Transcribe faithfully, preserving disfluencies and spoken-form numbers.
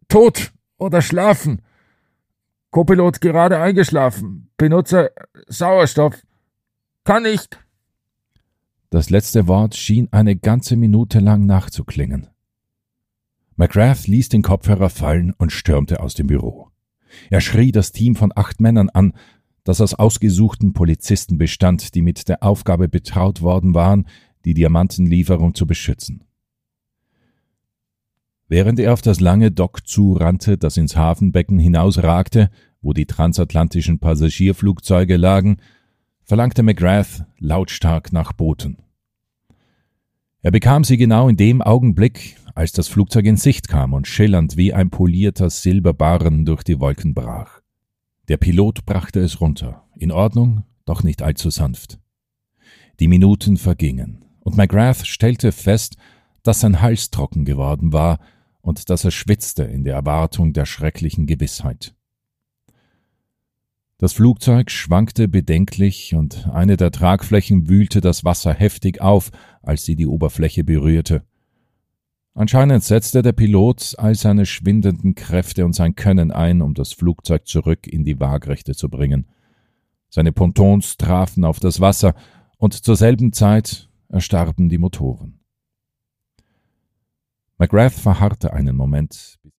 tot oder schlafen. Copilot gerade eingeschlafen. Benutzer Sauerstoff. Kann nicht. Das letzte Wort schien eine ganze Minute lang nachzuklingen. McGrath ließ den Kopfhörer fallen und stürmte aus dem Büro. Er schrie das Team von acht Männern an, das aus ausgesuchten Polizisten bestand, die mit der Aufgabe betraut worden waren, die Diamantenlieferung zu beschützen. Während er auf das lange Dock zurannte, das ins Hafenbecken hinausragte, wo die transatlantischen Passagierflugzeuge lagen, verlangte McGrath lautstark nach Booten. Er bekam sie genau in dem Augenblick, als das Flugzeug in Sicht kam und schillernd wie ein polierter Silberbarren durch die Wolken brach. Der Pilot brachte es runter, in Ordnung, doch nicht allzu sanft. Die Minuten vergingen, und McGrath stellte fest, dass sein Hals trocken geworden war und dass er schwitzte in der Erwartung der schrecklichen Gewissheit. Das Flugzeug schwankte bedenklich und eine der Tragflächen wühlte das Wasser heftig auf, als sie die Oberfläche berührte. Anscheinend setzte der Pilot all seine schwindenden Kräfte und sein Können ein, um das Flugzeug zurück in die Waagrechte zu bringen. Seine Pontons trafen auf das Wasser und zur selben Zeit erstarben die Motoren. McGrath verharrte einen Moment,